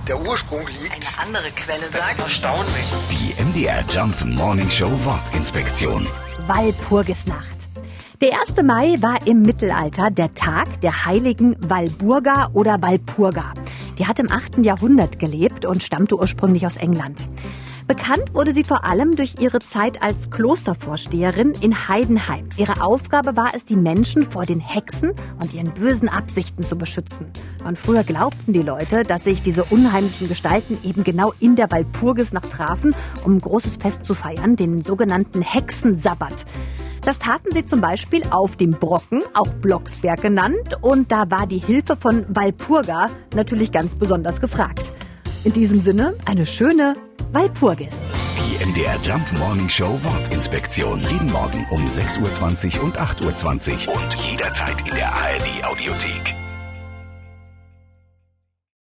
der Ursprung liegt. Eine andere Quelle Das sagt... ist erstaunlich. Die MDR Jump Morning Show Wortinspektion. Walpurgisnacht. Der 1. Mai war im Mittelalter der Tag der heiligen Walburga oder Walpurga. Die hat im 8. Jahrhundert gelebt und stammte ursprünglich aus England. Bekannt wurde sie vor allem durch ihre Zeit als Klostervorsteherin in Heidenheim. Ihre Aufgabe war es, die Menschen vor den Hexen und ihren bösen Absichten zu beschützen. Und früher glaubten die Leute, dass sich diese unheimlichen Gestalten eben genau in der Walpurgisnacht trafen, um ein großes Fest zu feiern, den sogenannten Hexensabbat. Das taten sie zum Beispiel auf dem Brocken, auch Blocksberg genannt. Und da war die Hilfe von Walpurga natürlich ganz besonders gefragt. In diesem Sinne eine schöne Walpurgis. Die MDR Jump Morning Show Wortinspektion. Jeden Morgen um 6.20 Uhr und 8.20 Uhr und jederzeit in der ARD Audiothek.